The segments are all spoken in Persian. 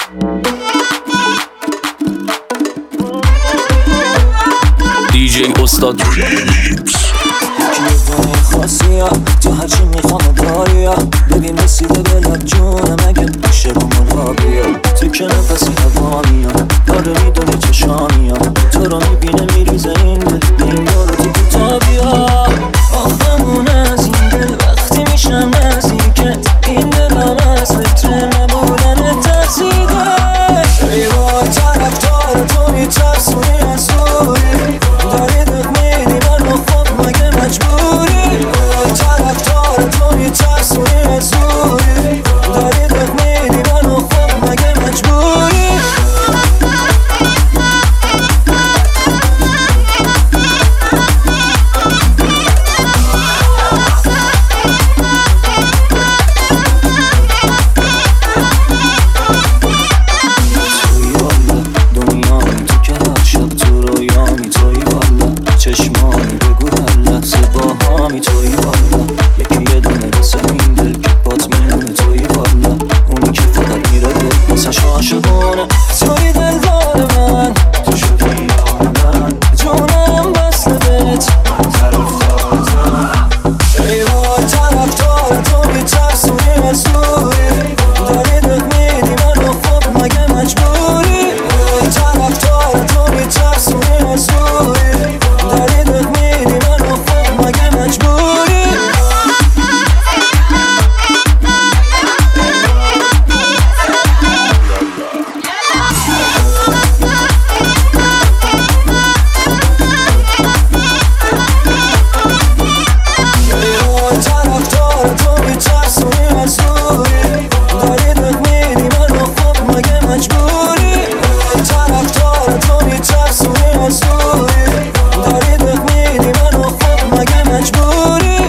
DJ استاد خاصیه تو هرچی میخوام داریا ببین رسیده به لب جونم اگه میشه با مرغابیا تو که نفسی هوا میام داره میدونه چشامیم تو رو میبینه میریزه این دل به این دارو تو کتابیا آخمونه از این دل وقتی میشم نزدیکت این دلم از فکر نبودن ترسیده ای وای طرفدار تو میترسونی از دوری داری دق میدی من خب مگه مجبوری طرفدار تو میترسونی از دوری داری دق میدی من خب مگه مجبوری چشمانی بگو هر لحظه با همی توی والا یکی یه دونه واسه این دل که بات میمونه توی والا اونی که فقط میره دل واسه عاشقونه توی دلدار من تو شدی یار من جونم بسته بهت من طرفدارتم ای وای طرفدار تو میترسونی از دوری داری دق میدی منو خب مگه مجبوری طرفدار تو میترسونی از دوری داری دق میدی منو خب مگه مجبوری طرفدار تو میترسونی از دوری داری دق میدی منو خب مگه مجبوری طرفدار تو میترسونی از دوری داری دق میدی منو خب مگه مجبوری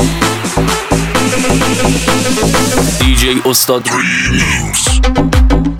DJ استاد